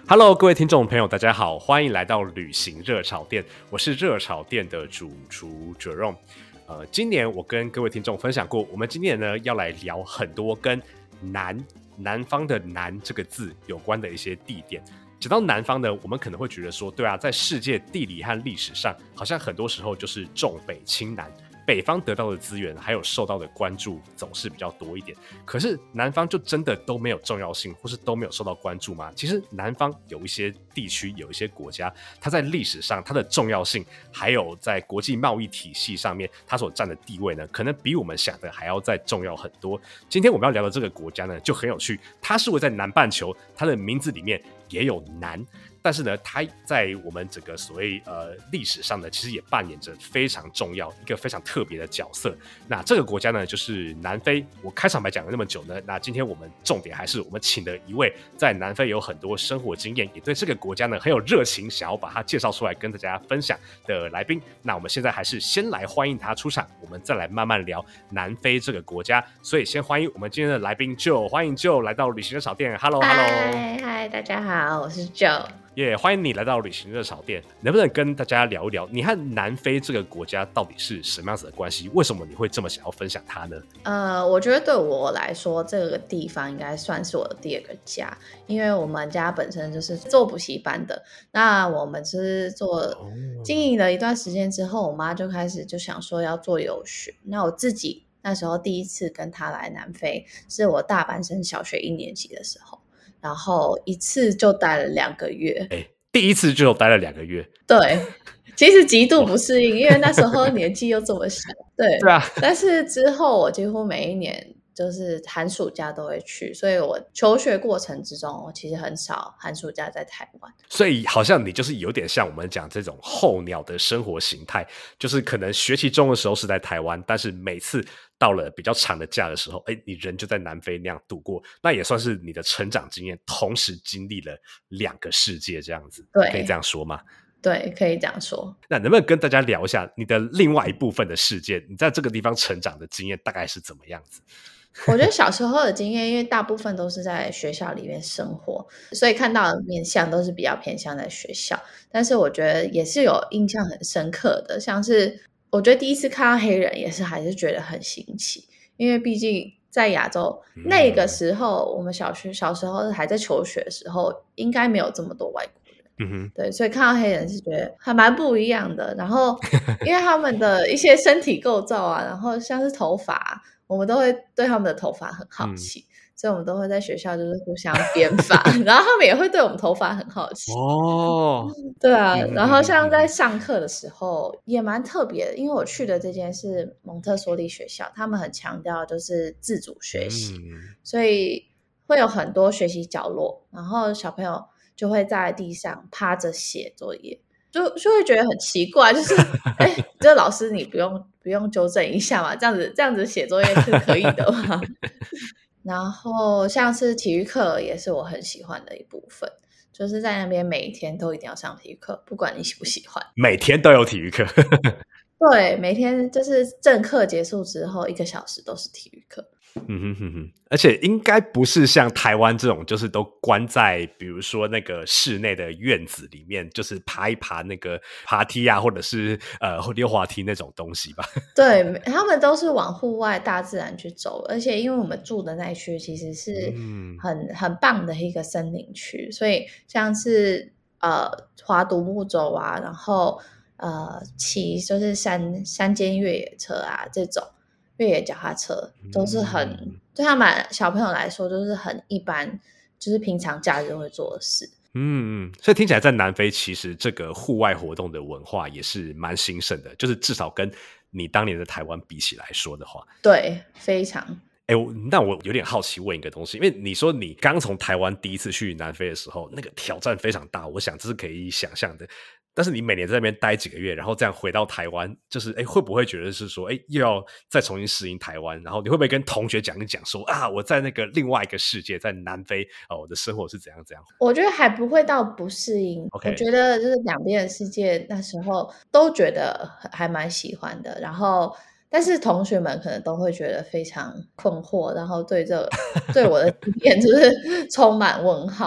Hello， 各位听众朋友，大家好，欢迎来到旅行热炒店，我是热炒店的主厨 Jerome。今年我跟各位听众分享过，我们今年呢要来聊很多跟南方的南这个字有关的一些地点。讲到南方呢，我们可能会觉得说，对啊，在世界地理和历史上，好像很多时候就是重北轻南。北方得到的资源还有受到的关注总是比较多一点，可是南方就真的都没有重要性，或是都没有受到关注吗？其实南方有一些地区有一些国家，它在历史上它的重要性，还有在国际贸易体系上面它所占的地位呢，可能比我们想的还要再重要很多。今天我们要聊的这个国家呢就很有趣，它是位在南半球，它的名字里面也有南，但是呢，它在我们整个所谓历史上呢，其实也扮演着非常重要、一个非常特别的角色。那这个国家呢，就是南非。我开场白讲了那么久呢，那今天我们重点还是我们请了一位在南非有很多生活经验，也对这个国家呢很有热情，想要把它介绍出来跟大家分享的来宾。那我们现在还是先来欢迎他出场，我们再来慢慢聊南非这个国家。所以先欢迎我们今天的来宾 Joe， 欢迎 Joe 来到旅行热炒店。Hello， 嗨，大家好，我是 Joe。 欢迎你来到旅行热炒店，能不能跟大家聊一聊你和南非这个国家到底是什么样子的关系？为什么你会这么想要分享它呢？ 我觉得对我来说，这个地方应该算是我的第二个家，因为我们家本身就是做补习班的。那我们是经营了一段时间之后，我妈就开始就想说要做游学。那我自己那时候第一次跟她来南非，是我大班升小学1年级的时候。然后一次就待了2个月， 第一次就待了2个月， 对，其实极度不适应，因为那时候年纪又这么小，对啊。 但是之后我几乎每一年就是寒暑假都会去，所以我求学过程之中，我其实很少寒暑假在台湾。 所以好像你就是有点像我们讲这种候鸟的生活形态，就是可能学期中的时候是在台湾，但是每次到了比较长的假的时候，你人就在南非那样度过，那也算是你的成长经验，同时经历了2个世界这样子， 对， 可以这样说吗？ 对，可以这样说。 那能不能跟大家聊一下你的另外一部分的世界，你在这个地方成长的经验大概是怎么样子？ 我觉得小时候的经验，因为大部分都是在学校里面生活，所以看到的面向都是比较偏向在学校。但是我觉得也是有印象很深刻的，像是我觉得第一次看到黑人也是还是觉得很新奇，因为毕竟在亚洲那个时候，我们小时候还在求学的时候，应该没有这么多外国人。对，所以看到黑人是觉得还蛮不一样的。然后因为他们的一些身体构造啊，然后像是头发，我们都会对他们的头发很好奇，所以我们都会在学校就是互相编发，然后他们也会对我们头发很好奇。对啊，然后像在上课的时候也蛮特别的，因为我去的这间是蒙特梭利学校，他们很强调就是自主学习，所以会有很多学习角落，然后小朋友就会在地上趴着写作业，就会觉得很奇怪，就是这老师你不用纠正一下嘛？这样子写作业是可以的吗？然后像是体育课也是我很喜欢的一部分，就是在那边每一天都一定要上体育课，不管你喜不喜欢。 每天都有体育课。 对，每天就是正课结束之后1个小时都是体育课。 而且应该不是像台湾这种，就是都关在比如说那个室内的院子里面，就是爬一爬那个爬梯啊，或者是溜滑梯那种东西吧。 对，他们都是往户外大自然去走，而且因为我们住的那一区其实是很棒的一个森林区，所以像是划独木舟啊，然后骑就是山间越野车啊，这种越野脚踏车都是对他们小朋友来说就是很一般，就是平常假日会做的事。 所以听起来在南非其实这个户外活动的文化也是蛮兴盛的，就是至少跟你当年的台湾比起来说的话。 对，非常。 那我有点好奇问一个东西，因为你说你刚从台湾第一次去南非的时候，那个挑战非常大，我想这是可以想象的。但是你每年在那边待几个月，然后这样回到台湾，就是会不会觉得是说又要再重新适应台湾，然后你会不会跟同学讲一讲说啊，我在那个另外一个世界，在南非我的生活是怎样怎样？ 我觉得还不会到不适应。我觉得就是两边的世界那时候都觉得还蛮喜欢的，然后但是同学们可能都会觉得非常困惑，然后对我的经验就是充满问号。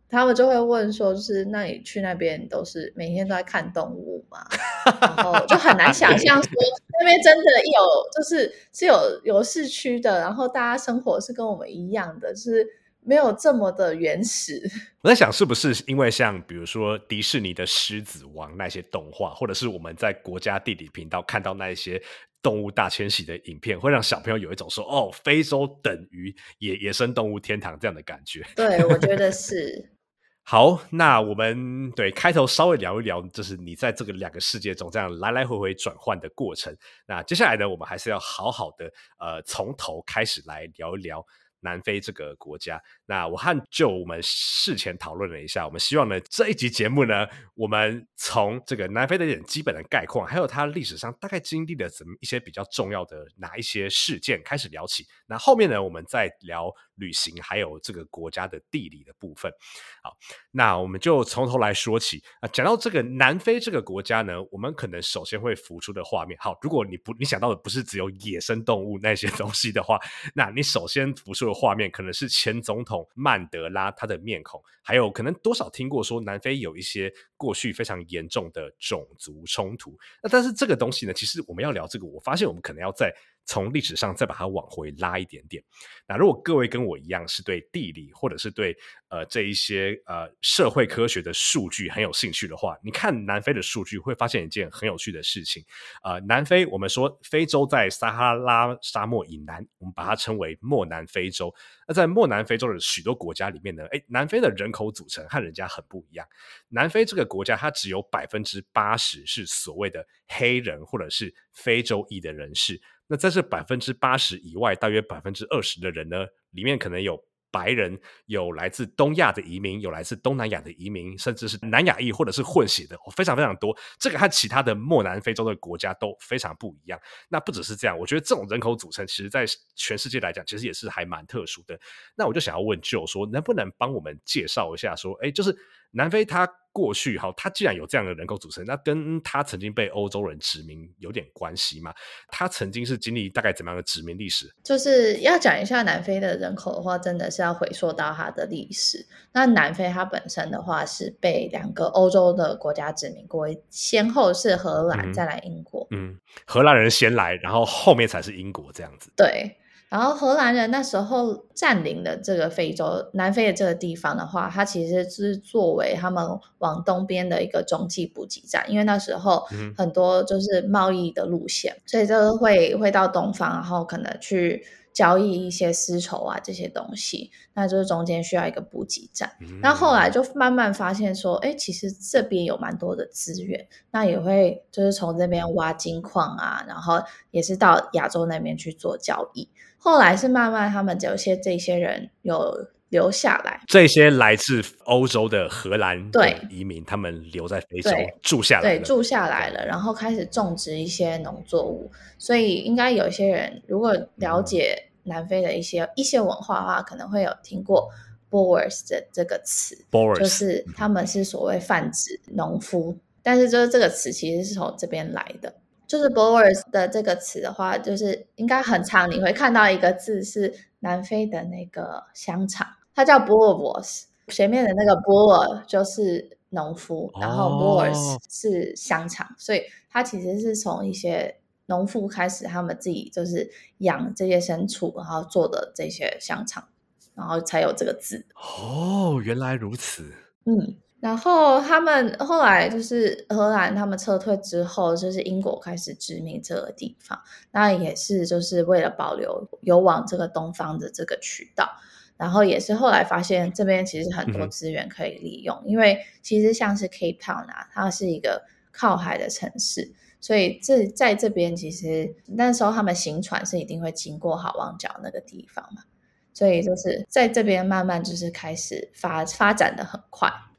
他们就会问说，就是那你去那边都是每天都在看动物吗？然后就很难想象说那边真的就是有市区的，然后大家生活是跟我们一样的，就是没有这么的原始。 我在想是不是因为像比如说迪士尼的狮子王那些动画，或者是我们在国家地理频道看到那一些动物大迁徙的影片，会让小朋友有一种说哦，非洲等于野生动物天堂这样的感觉。 对，我觉得是。 好，那我们对开头稍微聊一聊，就是你在这个两个世界中这样来来回回转换的过程。那接下来呢，我们还是要好好的从头开始来聊一聊南非这个国家。那我和就我们事前讨论了一下，我们希望呢这一集节目呢，我们从这个南非的一点基本的概况，还有它历史上大概经历了怎么一些比较重要的哪一些事件开始聊起。那后面呢，我们再聊旅行，还有这个国家的地理的部分。好，那我们就从头来说起讲到这个南非这个国家呢，我们可能首先会浮出的画面，好，如果你想到的不是只有野生动物那些东西的话，那你首先浮出的画面可能是前总统曼德拉他的面孔，还有可能多少听过说南非有一些过去非常严重的种族冲突。那但是这个东西呢，其实我们要聊这个，我发现我们可能要再从历史上再把它往回拉一点点。那如果各位跟我一样是对地理或者是对这一些社会科学的数据很有兴趣的话，你看南非的数据会发现一件很有趣的事情。南非我们说非洲在撒哈拉沙漠以南，我们把它称为漠南非洲。那在漠南非洲的许多国家里面呢，南非的人口组成和人家很不一样。南非这个国家它只有 80% 是所谓的黑人或者是非洲裔的人士。那在这 80% 以外，大约 20% 的人呢，里面可能有白人，有来自东亚的移民，有来自东南亚的移民，甚至是南亚裔或者是混血的，非常非常多。这个和其他的漠南非洲的国家都非常不一样。那不只是这样，我觉得这种人口组成其实在全世界来讲其实也是还蛮特殊的。那我就想要问Joe说，能不能帮我们介绍一下说，就是南非它过去好，它既然有这样的人口组成，那跟它曾经被欧洲人殖民有点关系吗？它曾经是经历大概怎么样的殖民历史？ 就是要讲一下南非的人口的话，真的是要回溯到它的历史。那南非它本身的话是被2个欧洲的国家殖民过，先后是荷兰，再来英国。 荷兰人先来，然后后面才是英国这样子。 对。然后荷兰人那时候占领的这个非洲南非的这个地方的话，它其实是作为他们往东边的一个中继补给站，因为那时候很多就是贸易的路线，所以就会到东方，然后可能去交易一些丝绸啊这些东西，那就是中间需要一个补给站。那后来就慢慢发现说，其实这边有蛮多的资源，那也会就是从这边挖金矿啊，然后也是到亚洲那边去做交易。后来是慢慢他们有些这些人有留下来， 这些来自欧洲的荷兰的移民，他们留在非洲住下来了， 对，住下来了，然后开始种植一些农作物。所以应该有一些人如果了解南非的一些文化的话，可能会有听过 Boers 的这个词，就是他们是所谓泛指农夫，但是就是这个词其实是从这边来的。就是 Boers 的这个词的话，就是应该很常你会看到一个字是南非的那个香肠，它叫 Boerboers， 前面的那个 Boer 就是农夫，然后 Boers 是香肠，所以它其实是从一些农夫开始，他们自己就是养这些牲畜，然后做的这些香肠，然后才有这个字。 原来如此。 然后他们后来就是荷兰他们撤退之后，就是英国开始殖民这个地方，那也是就是为了保留有往这个东方的这个渠道，然后也是后来发现这边其实很多资源可以利用，因为其实像是 Cape Town 它是一个靠海的城市，所以在这边其实那时候他们行船是一定会经过好望角那个地方嘛，所以就是在这边慢慢就是开始发展的很快。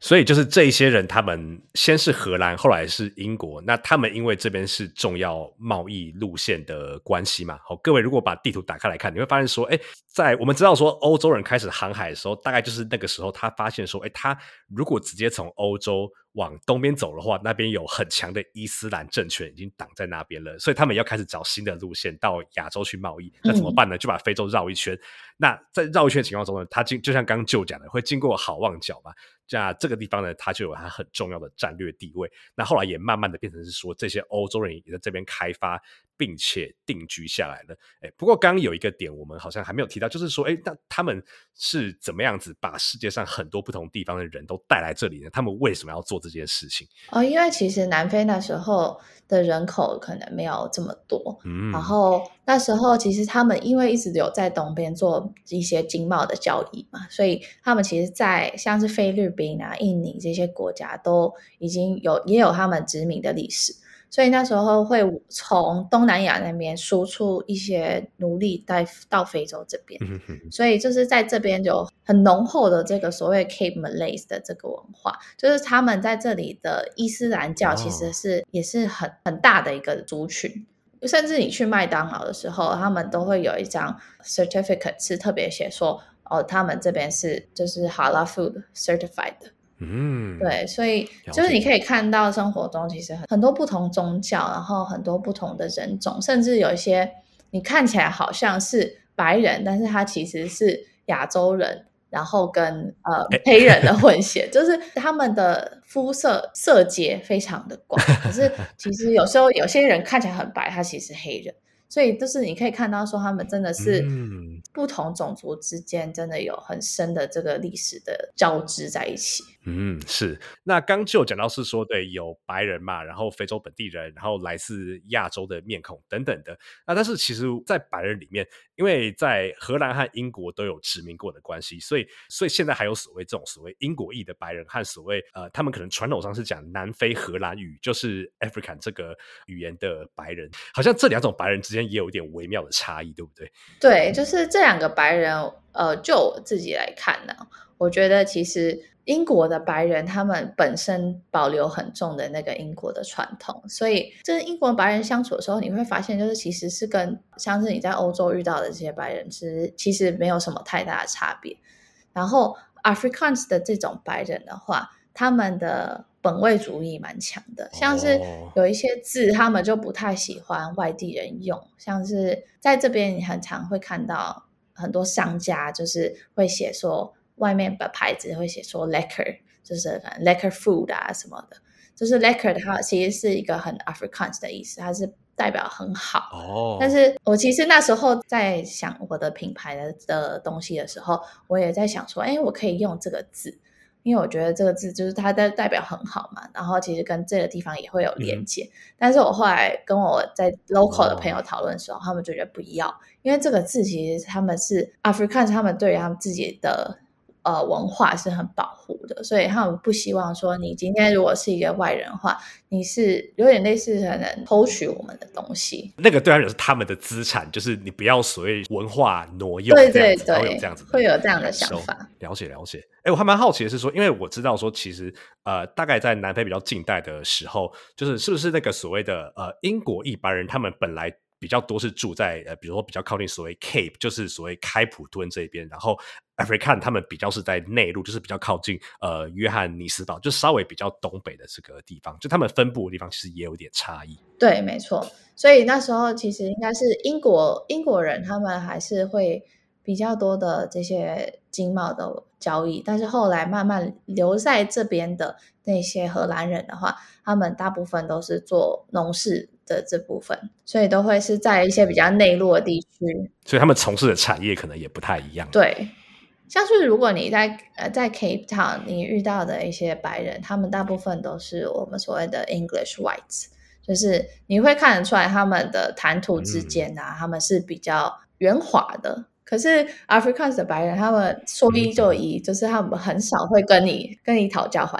所以就是这一些人，他们先是荷兰，后来是英国。那他们因为这边是重要贸易路线的关系嘛，好，各位如果把地图打开来看，你会发现说，在我们知道说欧洲人开始航海的时候，大概就是那个时候，他发现说，他如果直接从欧洲往东边走的话，那边有很强的伊斯兰政权已经挡在那边了，所以他们要开始找新的路线到亚洲去贸易。那怎么办呢？就把非洲绕一圈。那在绕一圈的情况中呢，它就像刚刚就讲的，会经过好望角嘛。那这个地方呢，它就有它很重要的战略地位。那后来也慢慢的变成是说，这些欧洲人也在这边开发，并且定居下来了。不过刚刚有一个点我们好像还没有提到，就是说，那他们是怎么样子把世界上很多不同地方的人都带来这里呢？他们为什么要做这件事情？ 因为其实南非那时候的人口可能没有这么多，然后那时候其实他们因为一直有在东边做一些经贸的交易嘛，所以他们其实在像是菲律宾啊、印尼这些国家都已经也有他们殖民的历史，所以那时候会从东南亚那边输出一些奴隶到非洲这边，所以就是在这边有很浓厚的这个所谓 Cape Malays 的这个文化，就是他们在这里的伊斯兰教其实也是很大的一个族群，甚至你去麦当劳的时候，他们都会有一张 certificate 是特别写说他们这边是就是 halal food certified 的。对，所以就是你可以看到生活中其实很多不同宗教，然后很多不同的人种，甚至有一些你看起来好像是白人，但是他其实是亚洲人，然后跟黑人的混血，就是他们的肤色阶非常的广，可是其实有时候有些人看起来很白，他其实黑人。所以就是你可以看到说他们真的是不同种族之间真的有很深的这个历史的交织在一起。 是。那刚就讲到是说，对，有白人嘛，然后非洲本地人，然后来自亚洲的面孔等等的。那但是其实在白人里面，因为在荷兰和英国都有殖民过的关系，所以现在还有所谓这种所谓英国裔的白人和所谓他们可能传统上是讲南非荷兰语，就是 African 这个语言的白人，好像这两种白人之间也有一点微妙的差异，对不对？ 对，就是这两个白人就我自己来看呢，我觉得其实英国的白人他们本身保留很重的那个英国的传统，所以就是英国白人相处的时候，你会发现就是其实是跟像是你在欧洲遇到的这些白人其实没有什么太大的差别。然后 Afrikaans 的这种白人的话，他们的本位主义蛮强的，像是有一些字他们就不太喜欢外地人用，像是在这边你很常会看到很多商家就是会写说外面的牌子会写说 lekker， 就是 lekker food 啊什么的，就是 lekker 它其实是一个很 Afrikaans 的意思，它是代表很好。但是我其实那时候在想我的品牌的东西的时候，我也在想说我可以用这个字，因为我觉得这个字就是它的代表很好嘛，然后其实跟这个地方也会有连接。但是我后来跟我在 local 的朋友讨论的时候，他们就觉得不要，因为这个字其实他们是 Afrikaans， 他们对于他们自己的文化是很保护的，所以他们不希望说你今天如果是一个外人的话，你是有点类似可能偷取我们的东西， 那个对他们是他们的资产，就是你不要所谓文化挪用， 对对对， 会有这样子的， 会有这样的想法。 了解了解。我还蛮好奇的是说，因为我知道说其实大概在南非比较近代的时候，就是是不是那个所谓的英国裔白人，他们本来比较多是住在比如说比较靠近所谓 Cape， 就是所谓开普敦这边，然后 African 他们比较是在内陆，就是比较靠近约翰尼斯堡，就稍微比较东北的这个地方，就他们分布的地方其实也有点差异。 对，没错。所以那时候其实应该是英国人他们还是会比较多的这些经贸的交易，但是后来慢慢留在这边的那些荷兰人的话，他们大部分都是做农事的这部分，所以都会是在一些比较内陆的地区， 所以他们从事的产业可能也不太一样。 对，像是如果你在Cape Town 你遇到的一些白人，他们大部分都是我们所谓的 English whites， 就是你会看得出来他们的谈吐之间啊，他们是比较圆滑的。可是 Afrikaans 的白人，他们说一就一，就是他们很少会跟你讨价还价。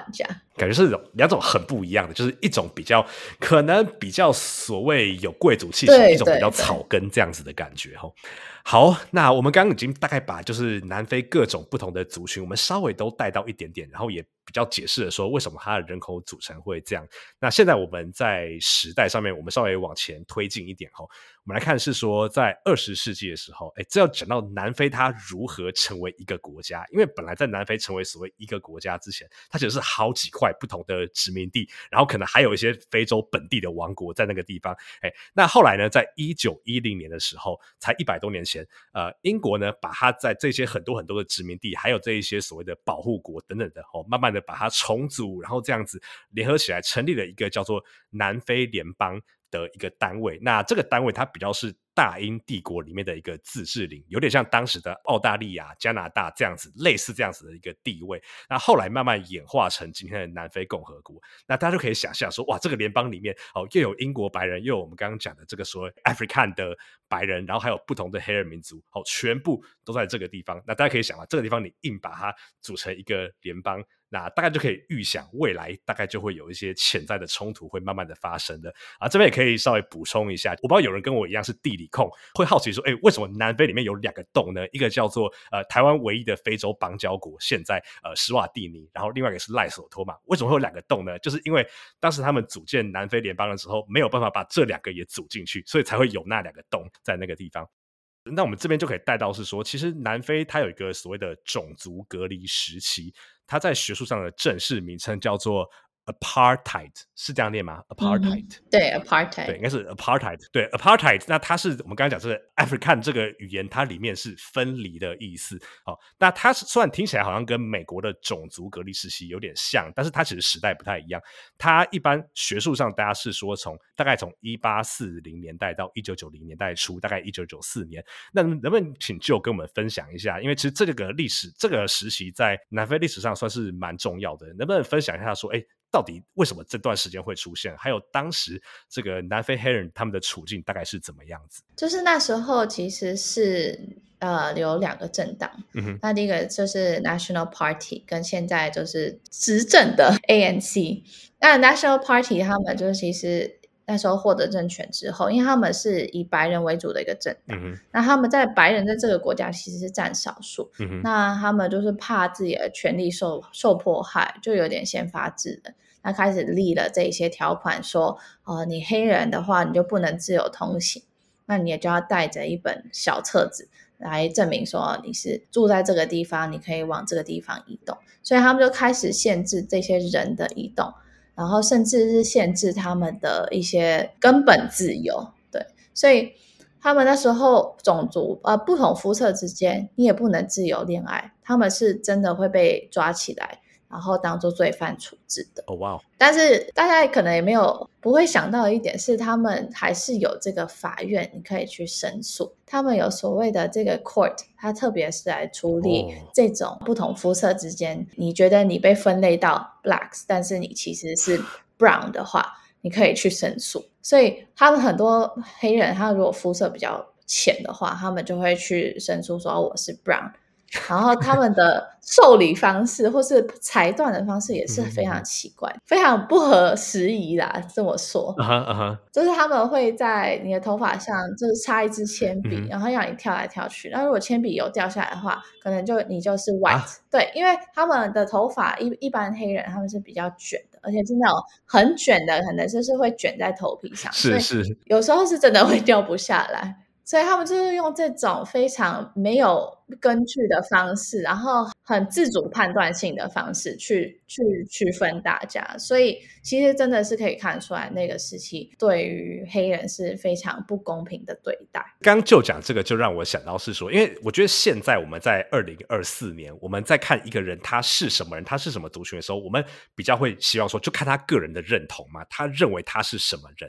感觉是两种很不一样的，就是一种可能比较所谓有贵族气息，一种比较草根这样子的感觉。好，那我们刚刚已经大概把就是南非各种不同的族群我们稍微都带到一点点，然后也比较解释了说为什么它的人口组成会这样。那现在我们在时代上面我们稍微往前推进一点，我们来看是说在20世纪的时候，这要讲到南非它如何成为一个国家。因为本来在南非成为所谓一个国家之前，它其实是好几块不同的殖民地，然后可能还有一些非洲本地的王国在那个地方。那后来呢，在1910年的时候，才100多年前，英国呢把它在这些很多很多的殖民地，还有这一些所谓的保护国等等的，慢慢的把它重组，然后这样子联合起来，成立了一个叫做南非联邦的一个单位。那这个单位它比较是大英帝国里面的一个自治领，有点像当时的澳大利亚、加拿大这样子，类似这样子的一个地位。那后来慢慢演化成今天的南非共和国。那大家就可以想象说，哇，这个联邦里面又有英国白人，又有我们刚刚讲的这个所谓 African 的白人，然后还有不同的黑人民族，全部都在这个地方。那大家可以想这个地方你硬把它组成一个联邦，那大概就可以预想未来大概就会有一些潜在的冲突会慢慢的发生的。这边也可以稍微补充一下，我不知道有人跟我一样是地理控，会好奇说为什么南非里面有2个洞呢？一个叫做台湾唯一的非洲邦交国，现在史瓦蒂尼，然后另外一个是赖索托嘛。为什么会有2个洞呢？就是因为当时他们组建南非联邦的时候没有办法把这2个也组进去，所以才会有那2个洞在那个地方。那我们这边就可以带到是说，其实南非它有一个所谓的种族隔离时期，它在学术上的正式名称叫做 Apartheid， 是这样念吗？ Apartheid， 对 Apartheid， 对，应该是 Apartheid， 对 Apartheid。那它是我们刚才讲这个 African 这个语言，它里面是分离的意思。那它虽然听起来好像跟美国的种族隔离时期有点像，但是它其实时代不太一样。它一般学术上大家是说大概从1840年代到1990年代初，大概1994年。那能不能请就跟我们分享一下？因为其实这个历史这个时期在南非历史上算是蛮重要的，能不能分享一下说到底为什么这段时间会出现，还有当时这个南非黑人他们的处境大概是怎么样子？ 就是那时候其实是有2个政党，那第一个就是 National Party 跟现在就是执政的 ANC。 那 National Party 他们就是其实那时候获得政权之后，因为他们是以白人为主的一个政党，那他们在白人在这个国家其实是占少数，那他们就是怕自己的权利受迫害，就有点先发制人。他开始立了这些条款说，你黑人的话你就不能自由通行，那你也就要带着一本小册子来证明说你是住在这个地方，你可以往这个地方移动。所以他们就开始限制这些人的移动，然后甚至是限制他们的一些根本自由。对，所以他们那时候种族不同肤色之间你也不能自由恋爱，他们是真的会被抓起来然后当作罪犯处置的。 哇！ 但是大家可能也不会想到的一点是，他们还是有这个法院你可以去申诉，他们有所谓的这个 court， 它特别是来处理这种不同肤色之间，你觉得你被分类到 blacks， 但是你其实是 brown 的话，你可以去申诉。所以他们很多黑人他如果肤色比较浅的话，他们就会去申诉说我是 brown，然后他们的受理方式或是裁断的方式也是非常奇怪，非常不合时宜啦，这么说。就是他们会在你的头发上就是插一支铅笔，然后让你跳来跳去，那如果铅笔有掉下来的话，可能你就是 white。对，因为他们的头发一般黑人他们是比较卷的，而且是那种很卷的，可能就是会卷在头皮上， 是有时候是真的会掉不下来。所以他们就是用这种非常没有根据的方式，然后很自主判断性的方式去区分大家。所以其实真的是可以看出来那个时期对于黑人是非常不公平的对待。 刚就讲这个就让我想到是说，因为我觉得现在我们在2024年我们在看一个人他是什么人，他是什么族群的时候，我们比较会希望说就看他个人的认同嘛，他认为他是什么人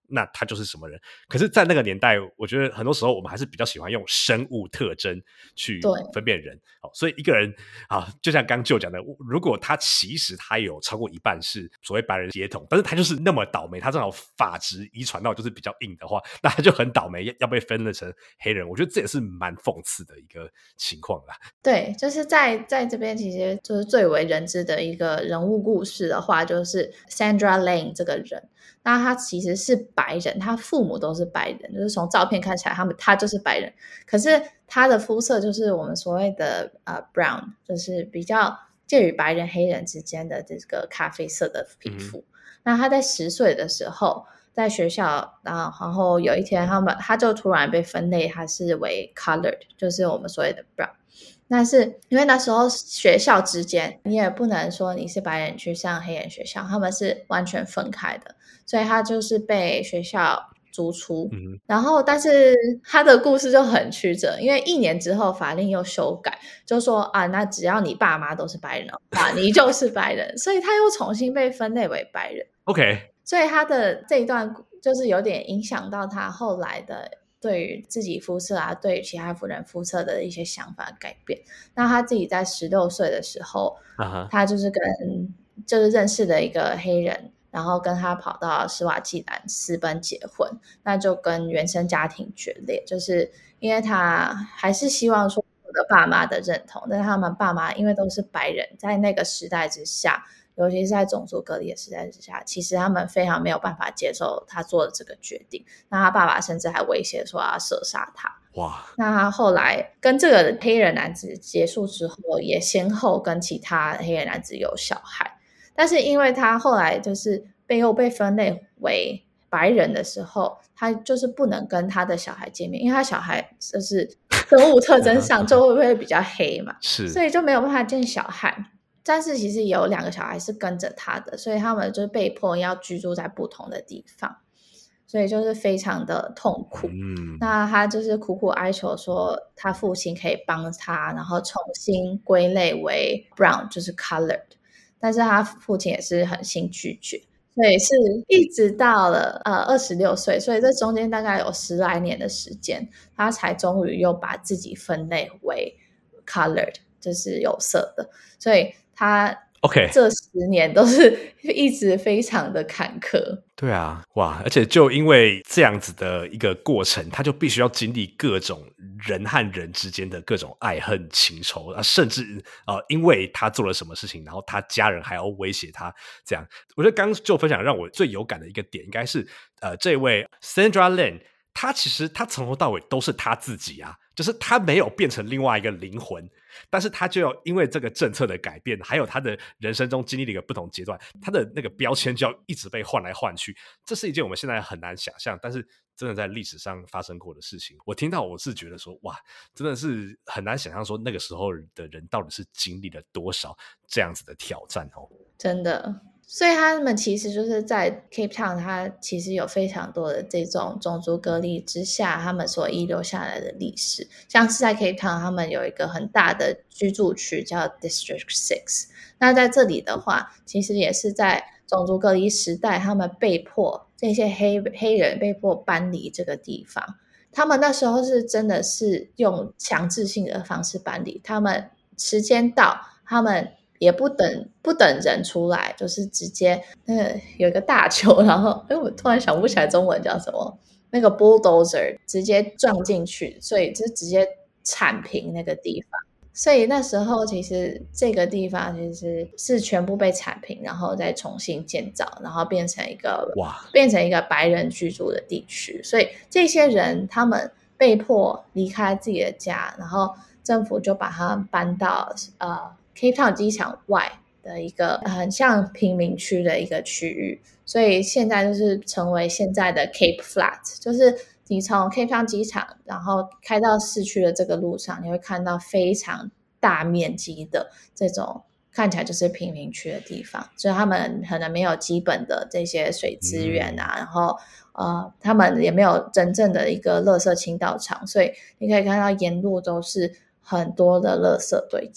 那他就是什么人。可是在那个年代，我觉得很多时候我们还是比较喜欢用生物特征去对分辨人。所以一个人就像刚就讲的，如果他其实他有超过一半是所谓白人血统，但是他就是那么倒霉，他正好发质遗传到就是比较硬的话，那他就很倒霉要被分了成黑人。我觉得这也是蛮讽刺的一个情况啦。 对，就是在这边其实就是最为人知的一个人物故事的话，就是 Sandra Lane 这个人。那他其实是白人，他父母都是白人，就是从照片看起来他就是白人，可是他的肤色就是我们所谓的brown， 就是比较介于白人黑人之间的这个咖啡色的皮肤。那他在10岁的时候在学校，然后有一天他就突然被分类，他是为 colored， 就是我们所谓的 brown。那是因为那时候学校之间你也不能说你是白人去上黑人学校，他们是完全分开的，所以他就是被学校逐出。然后但是他的故事就很曲折，因为1年之后法令又修改，就说那只要你爸妈都是白人的话你就是白人，所以他又重新被分类为白人。 OK， 所以他的这一段就是有点影响到他后来的对于自己肤色对于其他人肤色的一些想法改变。那他自己在16岁的时候他就是认识了一个黑人，然后跟他跑到斯瓦季兰私奔结婚，那就跟原生家庭决裂，就是因为他还是希望说我的爸妈的认同，但是他们爸妈因为都是白人，在那个时代之下，尤其是在种族隔离的时代之下，其实他们非常没有办法接受他做的这个决定。那他爸爸甚至还威胁说要射杀他。哇！那他后来跟这个黑人男子结束之后，也先后跟其他黑人男子有小孩。但是因为他后来就是又被分类为白人的时候，他就是不能跟他的小孩见面，因为他小孩就是生物特征上就会比较黑嘛，是，所以就没有办法见小孩。但是其实有2个小孩是跟着他的，所以他们就被迫要居住在不同的地方，所以就是非常的痛苦。那他就是苦苦哀求说他父亲可以帮他，然后重新归类为 brown， 就是 colored， 但是他父亲也是狠心拒绝，所以是一直到了26岁，所以这中间大概有10来年的时间，他才终于又把自己分类为 colored， 就是有色的。所以他这10年都是一直非常的坎坷。 对啊，哇！而且就因为这样子的一个过程，他就必须要经历各种人和人之间的各种爱恨情仇甚至因为他做了什么事情，然后他家人还要威胁他，这样。我觉得刚刚就分享让我最有感的一个点，应该是这位 Sandra Lane， 他其实他从头到尾都是他自己啊，就是他没有变成另外一个灵魂，但是他就要因为这个政策的改变，还有他的人生中经历了一个不同阶段，他的那个标签就要一直被换来换去。这是一件我们现在很难想象，但是真的在历史上发生过的事情。我听到我是觉得说，哇，真的是很难想象说那个时候的人到底是经历了多少这样子的挑战哦。 真的。所以他们其实就是在 Cape Town， 它其实有非常多的这种种族隔离之下他们所遗留下来的历史。像是在 Cape Town 他们有一个很大的居住区叫 District 6， 那在这里的话其实也是在种族隔离时代，他们被迫这些黑人被迫搬离这个地方。他们那时候是真的是用强制性的方式搬离，他们时间到他们也不等人出来，就是直接有一个大球，然后我突然想不起来中文叫什么，那个 bulldozer 直接撞进去，所以就直接铲平那个地方。所以那时候其实这个地方其实是全部被铲平，然后再重新建造，然后变成一个白人居住的地区。所以这些人他们被迫离开自己的家，然后政府就把他们搬到Cape Town 机场外的一个很像贫民区的一个区域，所以现在就是成为现在的 Cape Flat， 就是你从 Cape Town 机场然后开到市区的这个路上，你会看到非常大面积的这种看起来就是贫民区的地方，所以他们可能没有基本的这些水资源然后他们也没有真正的一个垃圾倾倒场，所以你可以看到沿路都是很多的垃圾堆积。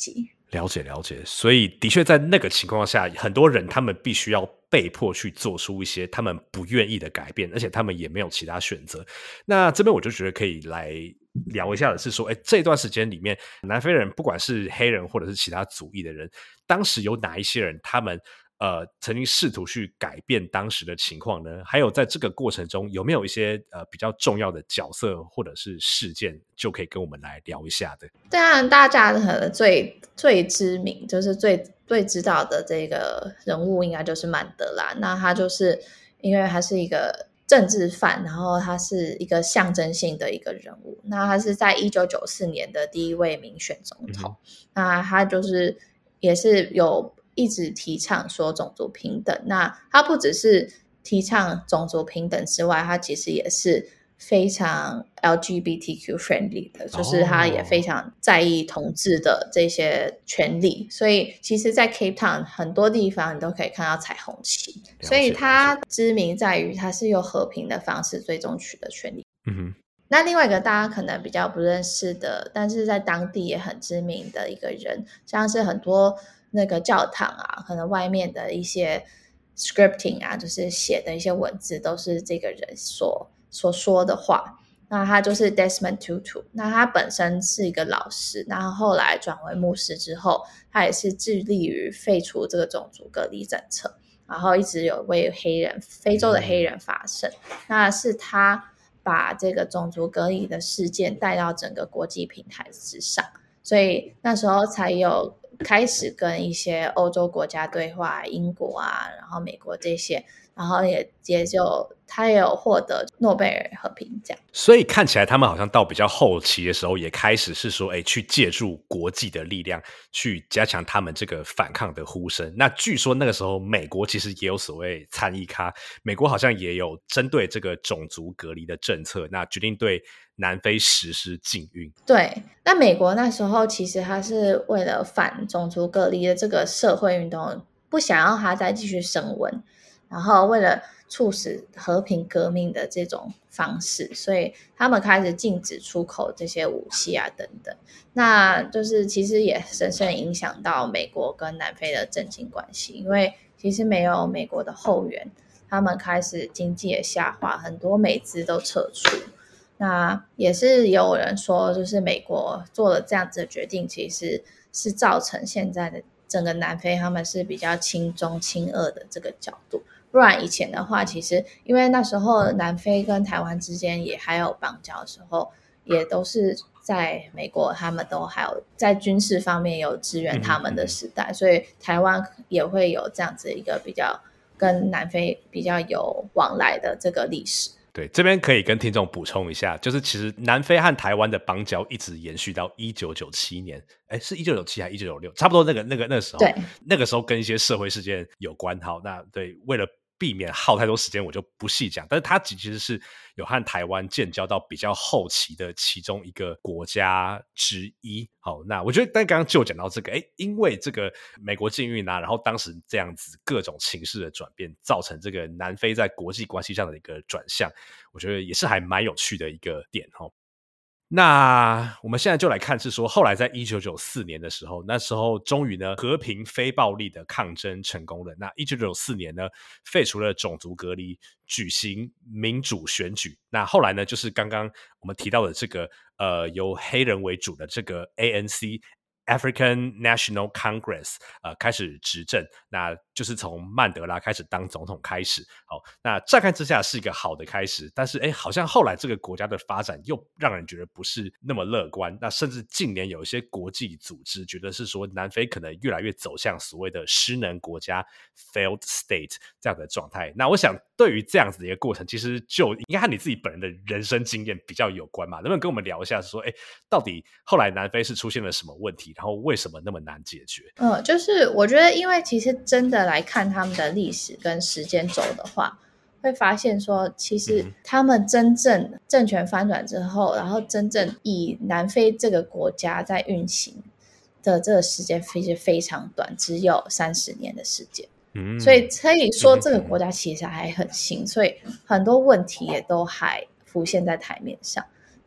了解了解，所以的确在那个情况下，很多人他们必须要被迫去做出一些他们不愿意的改变，而且他们也没有其他选择。那这边我就觉得可以来聊一下的是说，这段时间里面，南非人不管是黑人或者是其他族裔的人，当时有哪一些人他们曾经试图去改变当时的情况呢？还有在这个过程中有没有一些比较重要的角色或者是事件，就可以跟我们来聊一下的？ 当然，大家可能最知名，就是最知道的这个人物，应该就是曼德拉。那他就是因为他是一个政治犯，然后他是一个象征性的一个人物。那他是在1994年的第一位民选总统。那他就是也是有一直提倡说种族平等。那他不只是提倡种族平等之外，他其实也是非常 LGBTQ friendly 的，就是他也非常在意同志的这些权利。所以其实在 Cape Town 很多地方你都可以看到彩虹旗，所以他知名在于他是用和平的方式最终取得权利。那另外一个大家可能比较不认识的，但是在当地也很知名的一个人，像是很多那个教堂啊，可能外面的一些 scripting 啊，就是写的一些文字都是这个人所说的话。那他就是 Desmond Tutu。那他本身是一个老师，然后后来转为牧师之后，他也是致力于废除这个种族隔离政策，然后一直有为非洲的黑人发声。那是他把这个种族隔离的事件带到整个国际平台之上，所以那时候才有开始跟一些欧洲国家对话，英国啊，然后美国这些，然后他也有获得诺贝尔和平奖。 所以看起来他们好像到比较后期的时候，也开始是说，去借助国际的力量去加强他们这个反抗的呼声。那据说那个时候，美国其实也有所谓参议咖，美国好像也有针对这个种族隔离的政策，那决定对南非实施禁运。 对，那美国那时候其实他是为了反种族隔离的这个社会运动，不想要它再继续升温，然后为了促使和平革命的这种方式，所以他们开始禁止出口这些武器啊等等。那就是其实也深深影响到美国跟南非的政经关系，因为其实没有美国的后援，他们开始经济的下滑，很多美资都撤出。那也是有人说，就是美国做了这样子的决定，其实是造成现在的整个南非他们是比较亲中亲俄的这个角度。不然以前的话，其实因为那时候南非跟台湾之间也还有邦交的时候，也都是在美国他们都还有在军事方面有支援他们的时代，所以台湾也会有这样子一个比较跟南非比较有往来的这个历史。 对，这边可以跟听众补充一下，就是其实南非和台湾的邦交一直延续到1997年，是1997还是1996？差不多那个时候， 对， 那个时候跟一些社会事件有关。好，那对，为了避免耗太多时间，我就不细讲。但是它其实是有和台湾建交到比较后期的其中一个国家之一。好，那我觉得，但刚刚就讲到这个，因为这个美国禁运啊，然后当时这样子各种情势的转变，造成这个南非在国际关系上的一个转向，我觉得也是还蛮有趣的一个点哈。那我们现在就来看是说，后来在1994年的时候，那时候终于呢和平非暴力的抗争成功了。那1994年呢废除了种族隔离，举行民主选举。那后来呢就是刚刚我们提到的这个由黑人为主的这个 ANC African National Congress 开始执政，那就是从曼德拉开始当总统开始。好，那乍看之下是一个好的开始，但是好像后来这个国家的发展又让人觉得不是那么乐观。那甚至近年有一些国际组织觉得是说南非可能越来越走向所谓的失能国家 failed state 这样的状态。那我想对于这样子的一个过程，其实就应该和你自己本人的人生经验比较有关嘛，能不能跟我们聊一下说到底后来南非是出现了什么问题，然后为什么那么难解决？ 就是我觉得因为其实真的来看他们的历史跟时间轴的话，会发现说其实他们真正政权翻转之后，然后真正以南非这个国家在运行的这个时间其实非常短，只有30年的时间。所以可以说这个国家其实还很新，所以很多问题也都还浮现在台面上。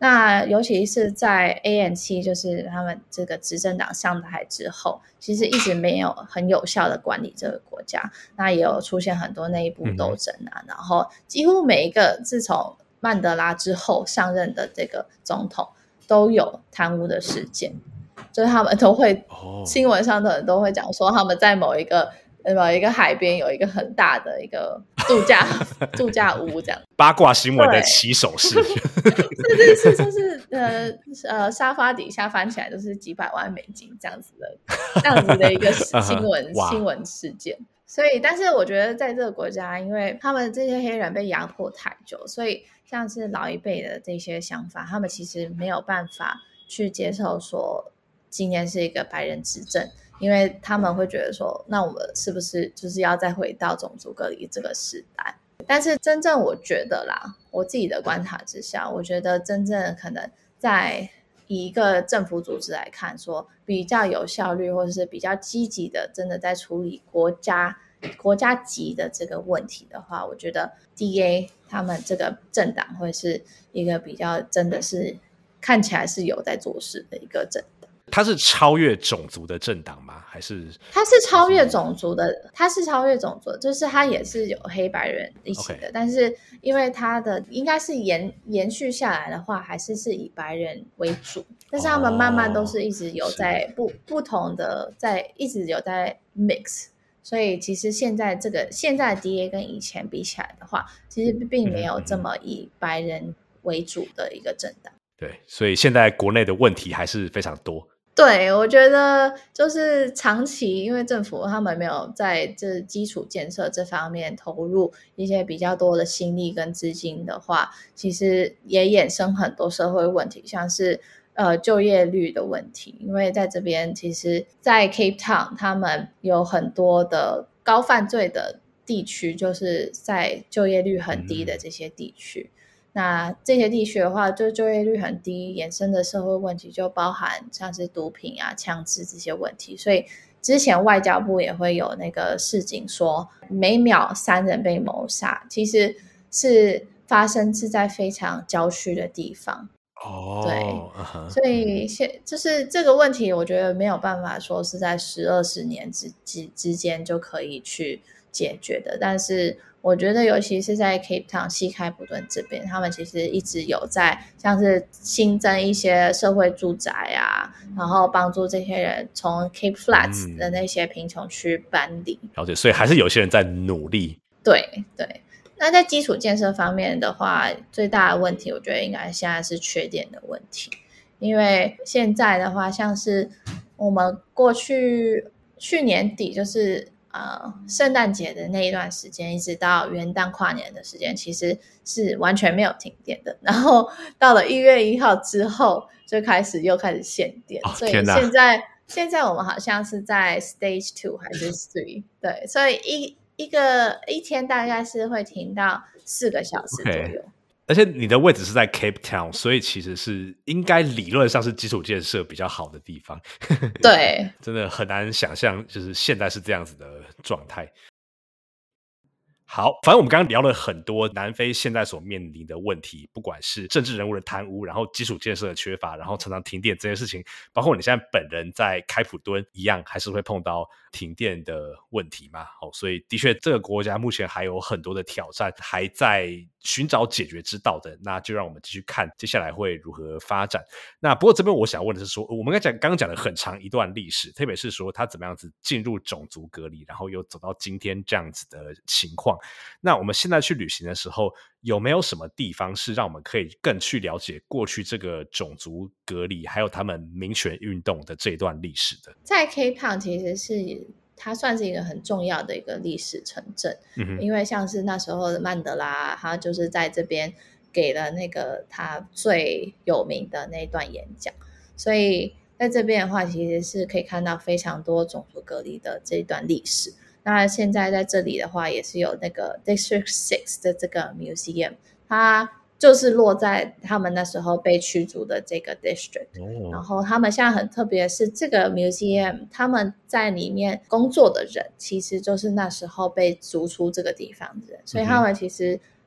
那尤其是在 ANC 就是他们这个执政党上台之后，其实一直没有很有效的管理这个国家，那也有出现很多内部斗争啊，然后几乎每一个自从曼德拉之后上任的这个总统都有贪污的事件，就是他们都会新闻上的人都会讲说他们在某一个海边有一个很大的一个度假屋这样。 八卦新闻的起手式是就是沙发底下翻起来都是几百万美金这样子的一个新闻事件。所以但是我觉得在这个国家，因为他们这些黑人被压迫太久，所以像是老一辈的这些想法，他们其实没有办法去接受说今年是一个白人执政，因为他们会觉得说那我们是不是就是要再回到种族隔离这个时代。但是真正我觉得啦，我自己的观察之下，我觉得真正可能在以一个政府组织来看说比较有效率或者是比较积极的真的在处理国家级的这个问题的话，我觉得 DA 他们这个政党会是一个比较真的是看起来是有在做事的一个政党。 它是超越种族的政党吗？还是它是超越种族的？它是超越种族的，就是它也是有黑白人一起的，但是因为它的应该是延续下来的话，还是以白人为主，但是他们慢慢都是一直有在不同的一直有在 mix， 所以其实现在的 DA 跟以前比起来的话，其实并没有这么以白人为主的一个政党。 对，所以现在国内的问题还是非常多。 对，我觉得就是长期因为政府他们没有在这基础建设这方面投入一些比较多的心力跟资金的话，其实也衍生很多社会问题，像是就业率的问题。因为在这边其实在 Cape Town 他们有很多的高犯罪的地区，就是在就业率很低的这些地区。那这些地区的话，就业率很低，衍生的社会问题就包含像是毒品啊、枪支这些问题。所以之前外交部也会有那个示警说，每秒3人被谋杀，其实是发生在非常郊区的地方。对，所以就是这个问题，我觉得没有办法说是在10-20年之间就可以去解决的。但是我觉得尤其是在 Cape Town 西开普敦这边，他们其实一直有在像是新增一些社会住宅啊，然后帮助这些人从 Cape Flats 的那些贫穷区搬离。 了解，所以还是有些人在努力。 对对。那在基础建设方面的话，最大的问题我觉得应该现在是缺电的问题。因为现在的话，像是我们去年底就是圣诞节的那一段时间，一直到元旦跨年的时间，其实是完全没有停电的。然后到了1月1号之后，就又开始限电。所以现在我们好像是在 Stage 2还是 3， 对，所以一天大概是会停到4个小时左右。 而且你的位置是在 Cape Town， 所以其实是应该理论上是基础建设比较好的地方。 对， 真的很难想象，就是现在是这样子的状态。好，反正我们刚刚聊了很多南非现在所面临的问题，不管是政治人物的贪污，然后基础建设的缺乏，然后常常停电这些事情，包括你现在本人在开普敦一样，还是会碰到停电的问题嘛。所以的确这个国家目前还有很多的挑战，还在寻找解决之道的。那就让我们继续看接下来会如何发展。那不过这边我想问的是说，我们刚刚讲了很长一段历史，特别是说他怎么样子进入种族隔离，然后又走到今天这样子的情况。那我们现在去旅行的时候，有没有什么地方是让我们可以更去了解过去这个种族隔离还有他们民权运动的这一段历史的？ 在 Cape Town 其实它算是一个很重要的一个历史城镇。因为像是那时候的曼德拉，他就是在这边给了那个他最有名的那段演讲，所以在这边的话其实是可以看到非常多种族隔离的这一段历史。那现在在这里的话也是有那个 District 6的这个 museum， 它就是落在他们那时候被驱逐的这个 district。然后他们现在很特别的是，这个 museum 他们在里面工作的人其实就是那时候被逐出这个地方的人，所以他们其实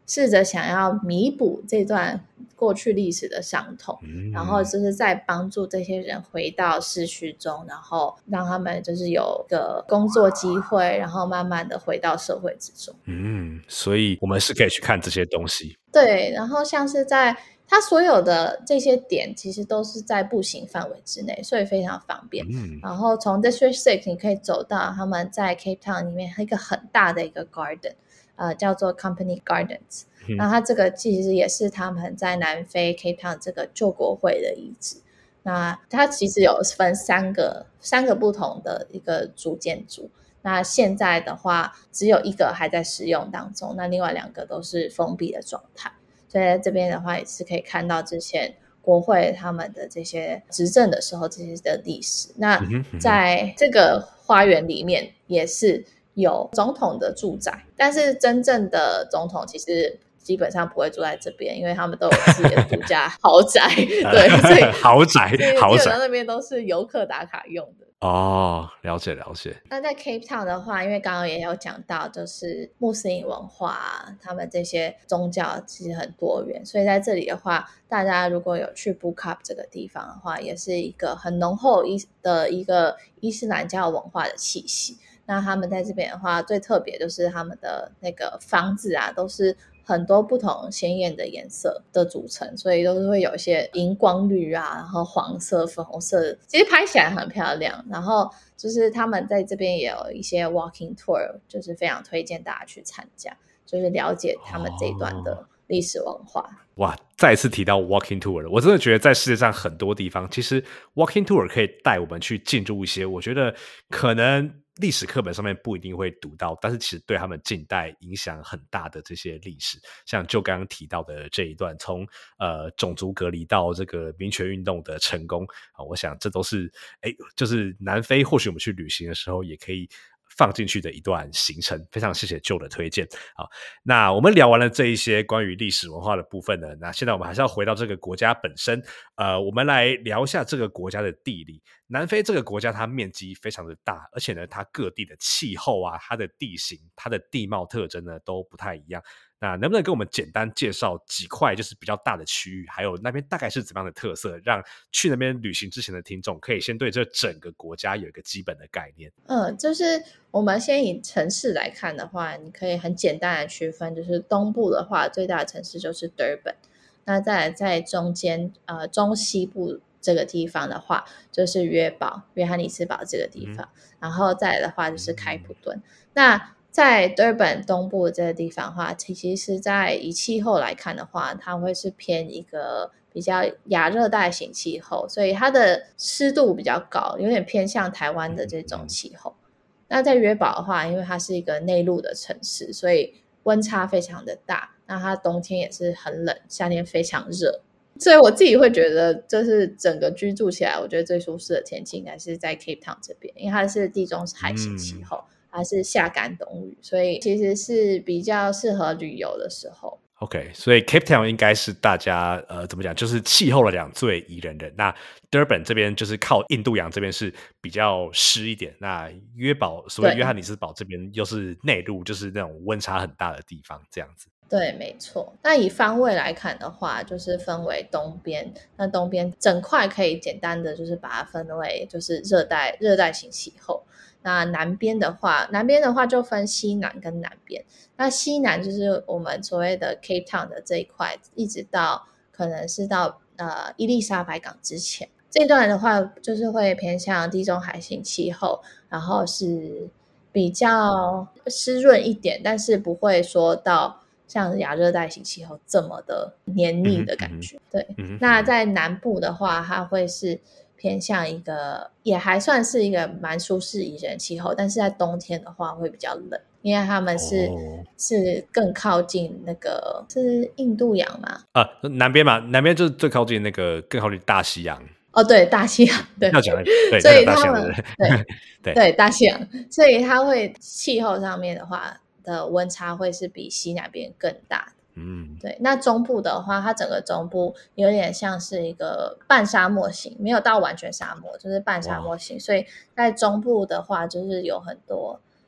试着想要弥补这段过去历史的伤痛，然后就是在帮助这些人回到市区中，然后让他们就是有个工作机会，然后慢慢的回到社会之中。 所以我们是可以去看这些东西。 对，然后像是在它所有的这些点其实都是在步行范围之内，所以非常方便。然后从 District 6你可以走到他们在 Cape Town 里面一个很大的一个 garden，叫做 Company Gardens。那它这个其实也是他们在南非 Cape Town 这个旧国会的遗址。那它其实有分三个不同的一个主建筑。那现在的话只有一个还在使用当中，那另外2个都是封闭的状态。所以在这边的话也是可以看到之前国会他们的这些执政的时候这些的历史。那在这个花园里面也是有总统的住宅，但是真正的总统其实基本上不会住在这边，因为他们都有自己的独家豪宅。对，所以豪宅基本上那边都是游客打卡用的。 了解。 那在 Cape Town 的话，因为刚刚也有讲到就是穆斯林文化他们这些宗教其实很多元，所以在这里的话大家如果有去 Bookop 这个地方的话，也是一个很浓厚的一个伊斯兰教文化的气息。那他们在这边的话最特别就是他们的那个房子啊都是很多不同鲜艳的颜色的组成，所以都是会有一些荧光绿啊，然后黄色粉红色，其实拍起来很漂亮。然后就是他们在这边也有一些 walking tour， 就是非常推荐大家去参加，就是了解他们这一段的历史文化。 哇，再一次提到 walking tour 了，我真的觉得在世界上很多地方其实 walking tour 可以带我们去进入一些我觉得可能历史课本上面不一定会读到，但是其实对他们近代影响很大的这些历史，像就刚刚提到的这一段从种族隔离到这个民权运动的成功我想这都是就是南非或许我们去旅行的时候也可以放进去的一段行程。非常谢谢 Joe 的推荐。好，那我们聊完了这一些关于历史文化的部分呢，那现在我们还是要回到这个国家本身。我们来聊一下这个国家的地理。南非这个国家它面积非常的大，而且呢它各地的气候啊，它的地形，它的地貌特征呢都不太一样。那能不能跟我们简单介绍几块就是比较大的区域，还有那边大概是怎么样的特色，让去那边旅行之前的听众可以先对这整个国家有一个基本的概念？ 就是我们先以城市来看的话，你可以很简单的区分，就是东部的话最大的城市就是 Durban， 那再来在中间中西部这个地方的话就是约翰尼斯堡这个地方，然后再来的话就是开普敦。那在 Durban 东部这个地方的话，其实是在以气候来看的话，它会是偏一个比较亚热带型气候，所以它的湿度比较高，有点偏向台湾的这种气候。那在约堡的话，因为它是一个内陆的城市，所以温差非常的大，那它冬天也是很冷，夏天非常热。所以我自己会觉得就是整个居住起来我觉得最舒适的天气应该是在 Cape Town 这边，因为它是地中海型气候，它是夏干冬雨，所以其实是比较适合旅游的时候。 OK， 所以 Cape Town 应该是大家怎么讲，就是气候来讲最宜人的。那 Durban 这边就是靠印度洋这边是比较湿一点，那所谓约翰尼斯堡这边又是内陆，就是那种温差很大的地方，这样子。 对，没错。那以方位来看的话，就是分为东边，那东边整块可以简单的就是把它分为就是热带型气候。那南边的话就分西南跟南边。那西南就是我们所谓的 Cape Town 的这一块，一直到可能是到伊丽莎白港之前，这段的话就是会偏向地中海型气候，然后是比较湿润一点，但是不会说到像亚热带型气候这么的黏腻的感觉。对，那在南部的话，它会是偏向一个也还算是一个蛮舒适宜人气候，但是在冬天的话会比较冷，因为他们是更靠近那个是印度洋嘛？ 南边嘛，南边就是最靠近那个更靠近大西洋。 对，大西洋，对， 要讲对， 所以他们对大西洋，所以它会气候上面的话的温差会是比西南边更大的。对。那中部的话，它整个中部有点像是一个半沙漠型，没有到完全沙漠，就是半沙漠型，所以在中部的话就是有很多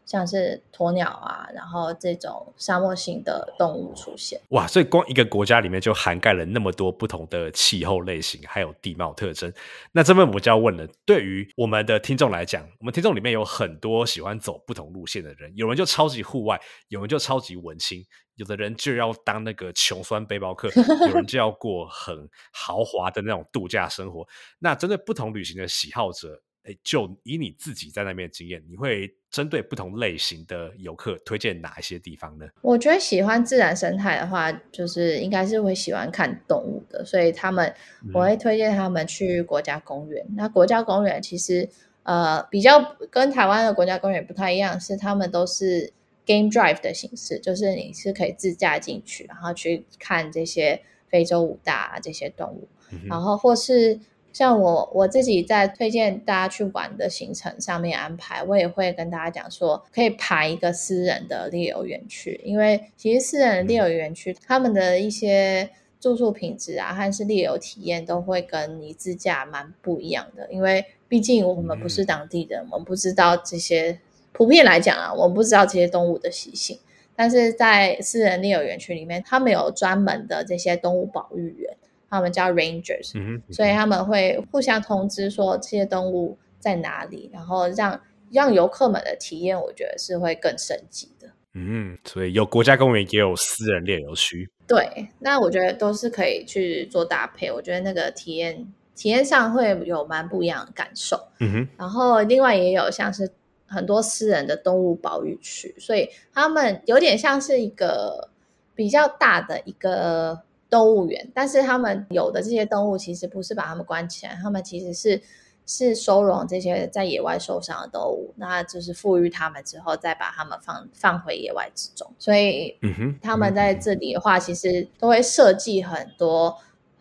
像是鸵鸟啊，然后这种沙漠性的动物出现。 哇，所以光一个国家里面就涵盖了那么多不同的气候类型还有地貌特征。那这边我就要问了，对于我们的听众来讲，我们听众里面有很多喜欢走不同路线的人，有人就超级户外，有人就超级文青，有的人就要当那个穷酸背包客，有人就要过很豪华的那种度假生活。那针对不同旅行的喜好者，就以你自己在那边的经验，你会针对不同类型的游客推荐哪一些地方呢？ 我觉得喜欢自然生态的话，就是应该是会喜欢看动物的，所以我会推荐他们去国家公园。那国家公园其实比较跟台湾的国家公园不太一样，是他们都是 game drive 的形式，就是你是可以自驾进去，然后去看这些非洲五大这些动物，然后或是像我自己在推荐大家去玩的行程上面安排，我也会跟大家讲说，可以排一个私人的猎游园区，因为其实私人的猎游园区，他们的一些住宿品质啊，和是猎游体验都会跟你自驾蛮不一样的，因为毕竟我们不是当地人，我们不知道这些，普遍来讲啊，我们不知道这些动物的习性。但是在私人猎游园区里面，他们有专门的这些动物保育员，他们叫 rangers，所以他们会互相通知说这些动物在哪里，然后让游客们的体验，我觉得是会更升级的。 所以有国家公园也有私人猎游区。 对，那我觉得都是可以去做搭配，我觉得那个体验上会有蛮不一样的感受。然后另外也有像是很多私人的动物保育区，所以他们有点像是一个比较大的一个动物园，但是他们有的这些动物其实不是把它们关起来，他们其实是收容这些在野外受伤的动物，那就是富裕他们之后再把它们放回野外之中。所以他们在这里的话，其实都会设计很多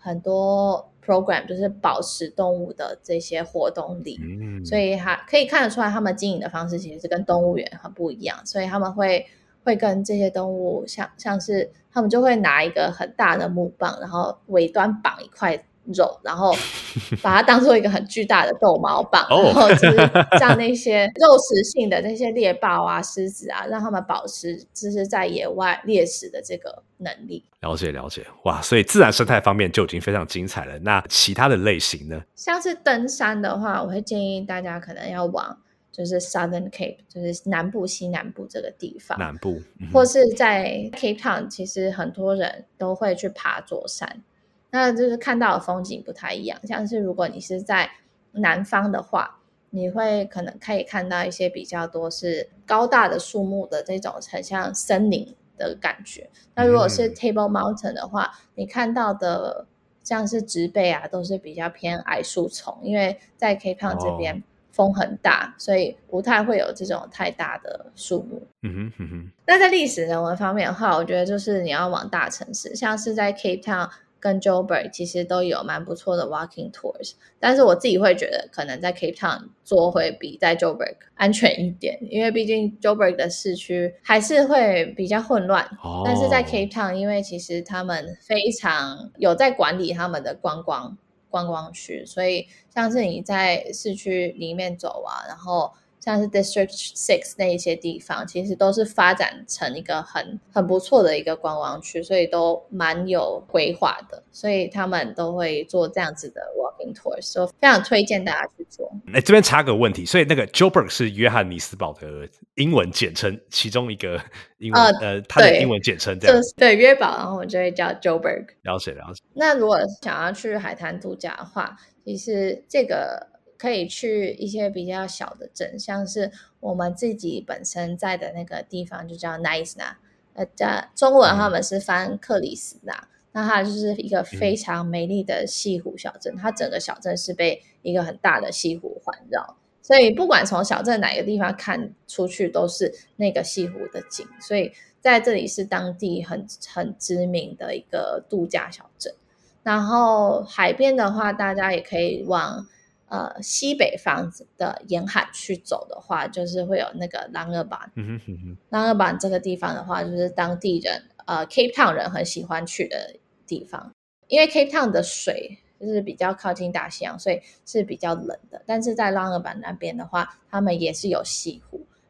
program， 就是保持动物的这些活动力，所以可以看得出来他们经营的方式其实是跟动物园很不一样，所以他们会跟这些动物像是他们就会拿一个很大的木棒，然后尾端绑一块肉，然后把它当做一个很巨大的逗猫棒，然后就是让那些肉食性的那些猎豹啊、狮子啊，让他们保持就是在野外猎食的这个能力。 了解了解，哇，所以自然生态方面就已经非常精彩了。那其他的类型呢？ 像是登山的话，我会建议大家可能要往就是 Southern Cape， 就是南部西南部这个地方， 南部， 或是在 Cape Town， 其实很多人都会去爬座山，那就是看到的风景不太一样。像是如果你是在南方的话，你会可能可以看到一些比较多是高大的树木的这种很像森林的感觉。那如果是 Table Mountain 的话，你看到的像是植被啊，都是比较偏矮树丛，因为在 Cape Town 这边风很大，所以不太会有这种太大的树木。那在历史人文方面的话，我觉得就是你要往大城市，像是在 Cape Town跟 Joburg 其实都有蛮不错的 walking tours， 但是我自己会觉得可能在 Cape Town 做会比在 Joburg 安全一点，因为毕竟 Joburg 的市区还是会比较混乱，但是在 Cape Town 因为其实他们非常有在管理他们的观光区，所以像是你在市区里面走啊，然后像是 District 6那一些地方，其实都是发展成一个很不错的一个观光区，所以都蛮有规划的，所以他们都会做这样子的 walking tours， 所以非常推荐大家去做。 这边插个问题，所以那个 Joburg 是约翰尼斯堡的英文简称，其中一个英文它的英文简称这样。 对，约堡，然后我就会叫 Joburg。 了解了解。 那如果想要去海滩度假的话，其实这个可以去一些比较小的镇，像是我们自己本身在的那个地方就叫 Nice 中文他们是翻克里斯纳，那它就是一个非常美丽的西湖小镇，它整个小镇是被一个很大的西湖环绕，所以不管从小镇哪个地方看出去都是那个西湖的景，所以在这里是当地很知名的一个度假小镇。然后海边的话，大家也可以往西北方的沿海去走的话，就是会有那个朗尔板。朗尔板这个地方的话，就是当地人Cape Town 人很喜欢去的地方，因为 Cape Town 的水就是比较靠近大西洋，所以是比较冷的。但是在朗尔板那边的话，他们也是有西湖，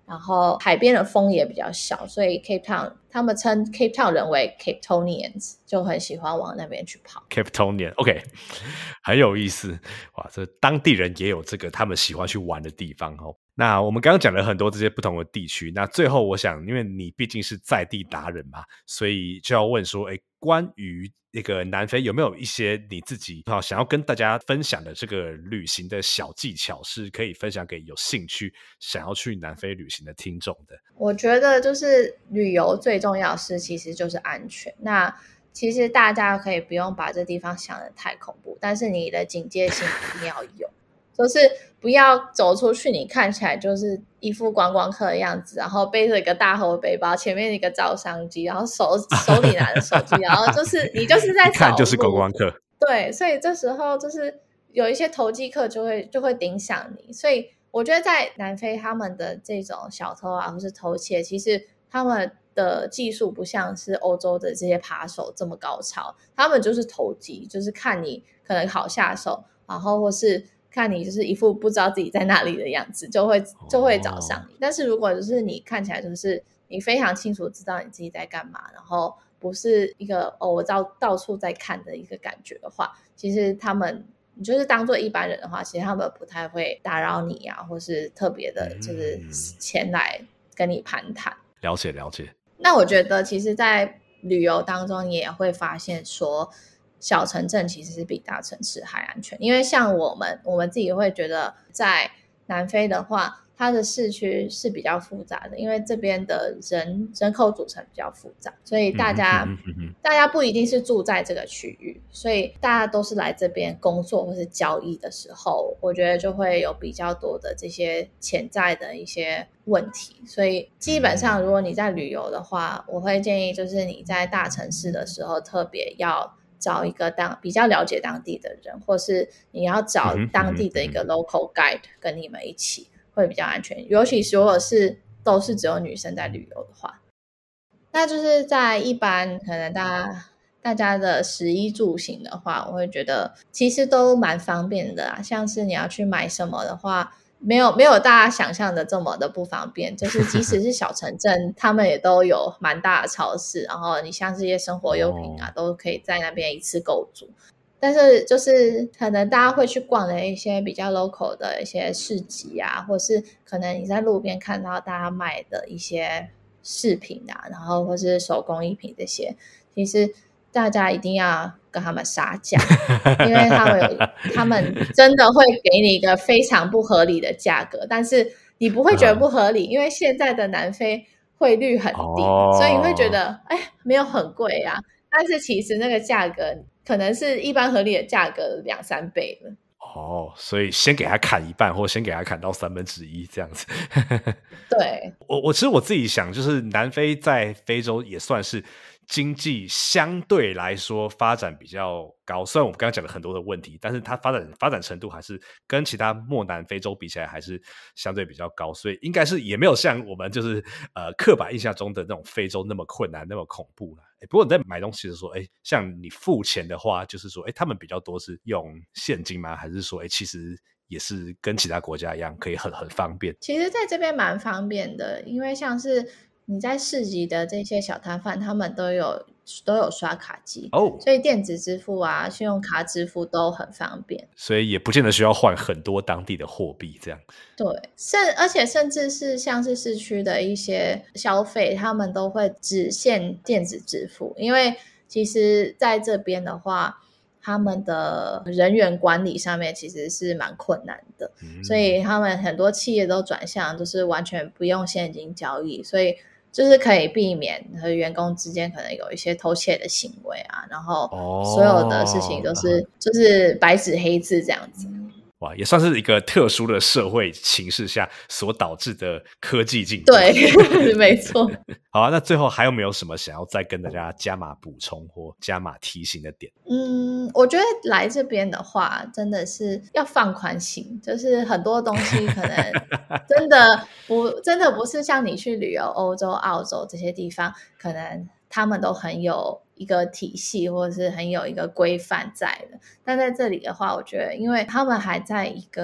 然后海边的风也比较小，所以 Cape Town 他们称 Cape Town 人为 Cape Townians， 就很喜欢往那边去跑。 Cape Townian OK， 很有意思。哇，这当地人也有这个他们喜欢去玩的地方哦。那我们刚刚讲了很多这些不同的地区，那最后我想因为你毕竟是在地达人嘛，所以就要问说关于那个南非有没有一些你自己想要跟大家分享的这个旅行的小技巧，是可以分享给有兴趣想要去南非旅行的听众的？ 我觉得就是旅游最重要的是其实就是安全。那其实大家可以不用把这地方想得太恐怖，但是你的警戒心一定要有，就是不要走出去你看起来就是一副观光客的样子，然后背着一个大厚背包，前面一个照相机，然后手里拿着手机，然后就是你就是在看就是观光客。 对，所以这时候就是有一些投机客就会盯上你。所以我觉得在南非他们的这种小偷啊或是偷窃，其实他们的技术不像是欧洲的这些扒手这么高超，他们就是投机，就是看你可能好下手，然后或是看你就是一副不知道自己在哪里的样子，就会找上你。但是如果就是你看起来就是你非常清楚知道你自己在干嘛，然后不是一个我到处在看的一个感觉的话，其实你就是当做一般人的话，其实他们不太会打扰你啊，或是特别的就是前来跟你攀谈。 了解了解。 那我觉得其实在旅游当中你也会发现说小城镇其实是比大城市还安全。因为像我们自己会觉得在南非的话，它的市区是比较复杂的，因为这边的人口组成比较复杂，所以大家不一定是住在这个区域，所以大家都是来这边工作或是交易的时候，我觉得就会有比较多的这些潜在的一些问题。所以基本上如果你在旅游的话，我会建议就是你在大城市的时候特别要找一个比较了解当地的人，或是你要找当地的一个 local guide 跟你们一起会比较安全。尤其如果都是只有女生在旅游的话，那就是在一般可能大家的食衣住行的话，我会觉得其实都蛮方便的啊。像是你要去买什么的话，没有大家想象的这么的不方便。就是即使是小城镇，他们也都有蛮大的超市，然后你像这些生活用品啊，都可以在那边一次购足。但是就是可能大家会去逛的一些比较 local 的一些市集啊，或是可能你在路边看到大家卖的一些饰品啊，然后或是手工艺品这些，其实大家一定要跟他们杀价，因为他们真的会给你一个非常不合理的价格，但是你不会觉得不合理，因为现在的南非汇率很低，所以你会觉得没有很贵啊，但是其实那个价格可能是一般合理的价格2-3倍了。 所以先给他砍一半，或先给他砍到1/3这样子。 对， 其实我自己想，就是南非在非洲也算是经济相对来说发展比较高，虽然我们刚刚讲了很多的问题，但是它发展程度还是跟其他末南非洲比起来还是相对比较高，所以应该是也没有像我们就是刻板印象中的那种非洲那么困难那么恐怖啦。不过你在买东西的时候，像你付钱的话，就是说他们比较多是用现金吗？还是说其实也是跟其他国家一样可以很方便？ 其实在这边蛮方便的，因为像是你在市集的这些小摊贩，他们都有刷卡机所以电子支付啊、信用卡支付都很方便， 所以也不见得需要换很多当地的货币这样。 对，而且甚至是像是市区的一些消费，他们都会只限电子支付，因为其实在这边的话，他们的人员管理上面其实是蛮困难的，所以他们很多企业都转向就是完全不用现金交易，所以就是可以避免和员工之间可能有一些偷窃的行为啊，然后所有的事情都是就是白纸黑字这样子。 哇，也算是一个特殊的社会形势下所导致的科技进步。 对，没错。 好啊，那最后还有没有什么想要再跟大家加码补充或加码提醒的点？ 我觉得来这边的话真的是要放宽心，就是很多东西可能真的不是像你去旅游欧洲、澳洲这些地方，可能他们都很有一个体系或者是很有一个规范在的，但在这里的话，我觉得因为他们还在一个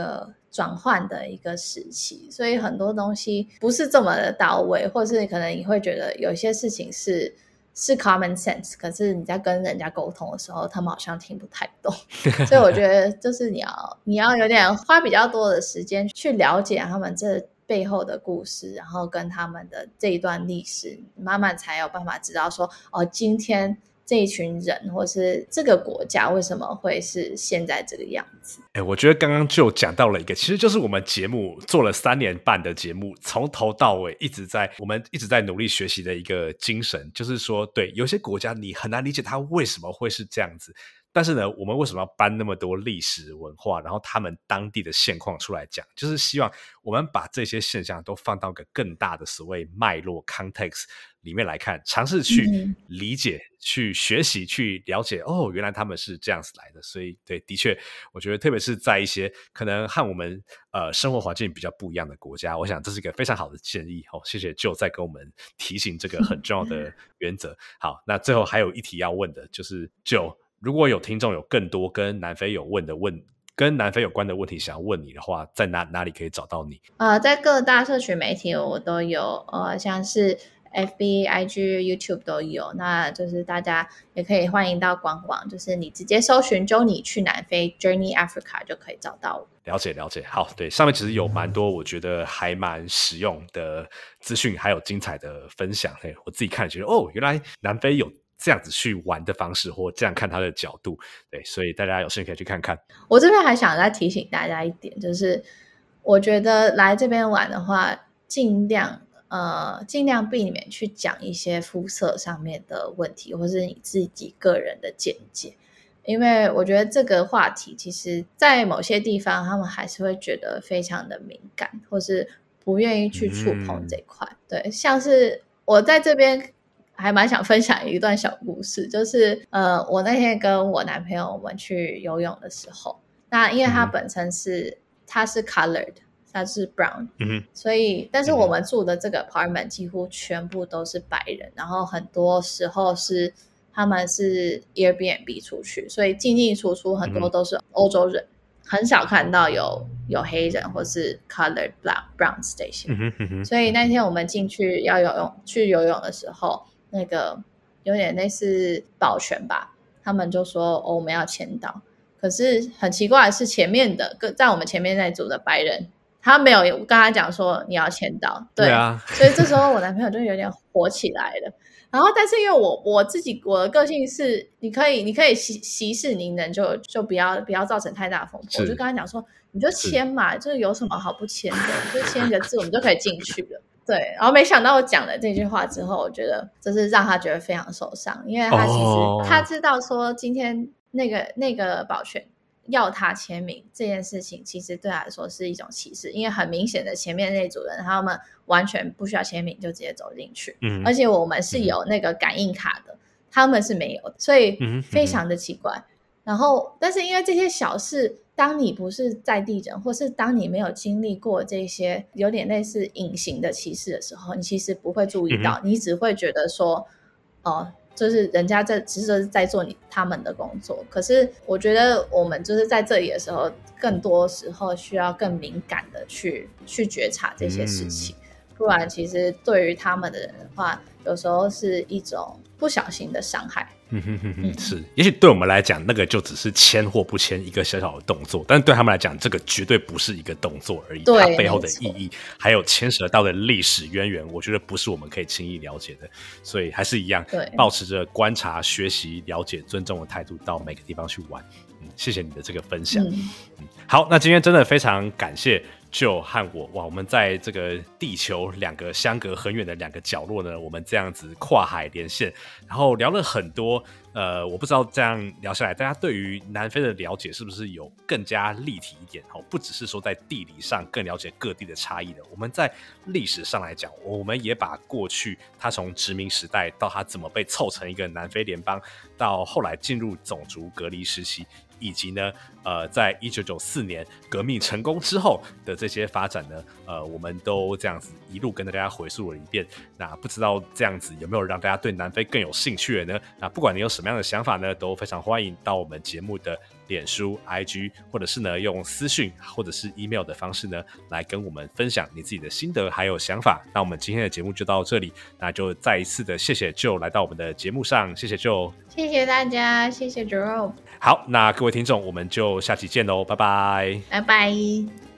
转换的一个时期，所以很多东西不是这么的到位，或是可能你会觉得有些事情是 common sense， 可是你在跟人家沟通的时候，他们好像听不太懂。所以我觉得就是你要有点花比较多的时间去了解他们这背后的故事，然后跟他们的这一段历史，慢慢才有办法知道说，今天这一群人或是这个国家为什么会是现在这个样子。 我觉得刚刚就讲到了一个，其实就是我们节目做了3年半的节目，从头到尾我们一直在努力学习的一个精神，就是说对，有些国家你很难理解它为什么会是这样子，但是呢，我们为什么要搬那么多历史文化，然后他们当地的现况出来讲，就是希望我们把这些现象都放到个更大的所谓脉络 context 里面来看，尝试去理解、去学习、去了解，原来他们是这样子来的。所以对，的确我觉得特别是在一些可能和我们生活环境比较不一样的国家，我想这是一个非常好的建议。谢谢 Joe 再跟我们提醒这个很重要的原则。好，那最后还有一题要问的，就是 Joe，如果有听众有更多跟南非有关的问题想要问你的话，在哪里可以找到你？ 在各大社群媒体我都有，像是 FB、IG、YouTube 都有，那就是大家也可以欢迎到官网，就是你直接搜寻 Journey 去南非 Journey Africa 就可以找到我。 了解，好，对，上面其实有蛮多我觉得还蛮实用的资讯，还有精彩的分享。我自己看觉得原来南非有这样子去玩的方式，或这样看它的角度，对，所以大家有兴趣可以去看看。 我这边还想再提醒大家一点，就是我觉得来这边玩的话，尽量避免去讲一些肤色上面的问题，或是你自己个人的见解，因为我觉得这个话题其实在某些地方他们还是会觉得非常的敏感，或是不愿意去触碰这块。对，像是我在这边还蛮想分享一段小故事，就是我那天跟我男朋友我们去游泳的时候，那因为他本身他是 colored， 他是 brown，所以但是我们住的这个 apartment 几乎全部都是白人，然后很多时候他们是 Airbnb 出去，所以进进出出很多都是欧洲人，很少看到有黑人或是 colored browns 这些。所以那天我们进去去游泳的时候，那个有点类似保全吧，他们就说我们要签到，可是很奇怪的是前面的在我们前面那组的白人他没有跟他讲说你要签到，对啊，所以这时候我男朋友就有点火起来了。然后但是因为我的个性是你可以息事宁人，就不要造成太大的风波，我就跟他讲说你就签嘛，就是有什么好不签的，你就签一个字我们就可以进去了。对，然后没想到我讲了这句话之后，我觉得就是让他觉得非常受伤，因为他其实他知道说今天那个保全要他签名这件事情，其实对他来说是一种歧视，因为很明显的前面那组人他们完全不需要签名就直接走进去，而且我们是有那个感应卡的，他们是没有的，所以非常的奇怪。然后但是因为这些小事，当你不是在地人，或是当你没有经历过这些有点类似隐形的歧视的时候，你其实不会注意到，你只会觉得说就是人家只是在做他们的工作。可是我觉得我们就是在这里的时候，更多时候需要更敏感的去觉察这些事情，不然其实对于他们的人的话，有时候是一种不小心的伤害。 是，也许对我们来讲那个就只是签或不签一个小小的动作，但是对他们来讲这个绝对不是一个动作而已，它背后的意义还有牵扯到的历史渊源，我觉得不是我们可以轻易了解的。所以还是一样，抱持着观察、学习、了解、尊重的态度到每个地方去玩。谢谢你的这个分享。好，那今天真的非常感谢Joe和我们在这个地球两个相隔很远的两个角落呢，我们这样子跨海连线，然后聊了很多。我不知道这样聊下来，大家对于南非的了解是不是有更加立体一点？不只是说在地理上更了解各地的差异的，我们在历史上来讲，我们也把过去它从殖民时代到它怎么被凑成一个南非联邦，到后来进入种族隔离时期，以及呢，在1994年革命成功之后的这些发展呢，我们都这样子一路跟大家回溯了一遍。那不知道这样子有没有让大家对南非更有兴趣呢？那不管你有什么样的想法呢，都非常欢迎到我们节目的脸书、IG， 或者是呢用私讯或者是 email 的方式呢来跟我们分享你自己的心得还有想法。那我们今天的节目就到这里，那就再一次的谢谢 Joe 来到我们的节目上，谢谢 Joe， 谢谢大家，谢谢 Jerome， 好，那各位听众我们就下期见喽，拜拜， 拜拜。